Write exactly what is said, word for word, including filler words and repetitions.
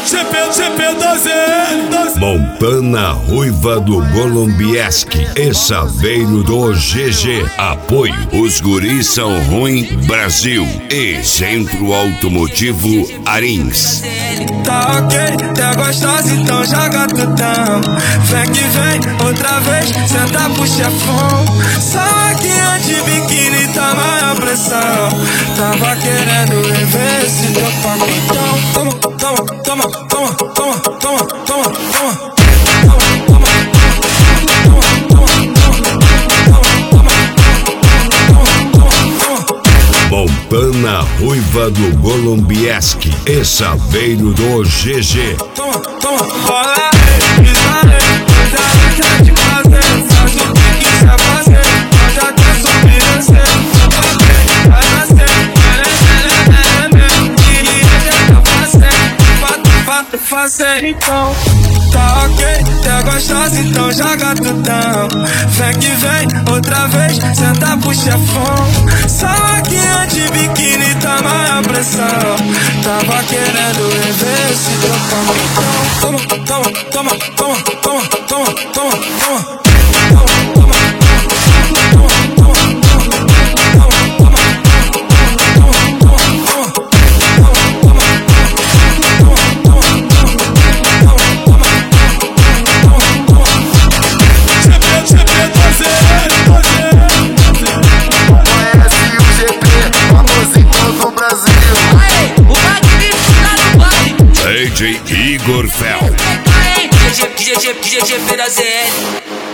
G P, G P doze L. Montana Ruiva do Golombieski e Saveiro do G G. Apoio Os Guris São Ruim Brasil e Centro Automotivo Arins. Tá ok, tá gostosa, então joga tutão. Vem que vem, outra vez, senta pro chefão. Saquinha de biquíni, tá maior pressão. Tava querendo rever esse teu pacotão. Toma, toma, toma, toma, toma, toma, toma, toma. Montana Ruiva do Golombieski e Saveiro do G G. Toma, toma, rola aí, pisa aí. Já quer te fazer, faz o que quiser fazer. Já quer subir, descer. Vai nascer, queria já fazer. Fazer, fazer, então. Tá ok, tá gostosa, então joga tudão. Vem que vem, outra vez, senta pro chefão. Saquinha de biquíni, tá maior pressão. Tava querendo rever esse teu pacotão. Toma, toma, toma, toma, toma, toma, toma, toma. D J Igor Fel. G G, G G, G G, G G, G G,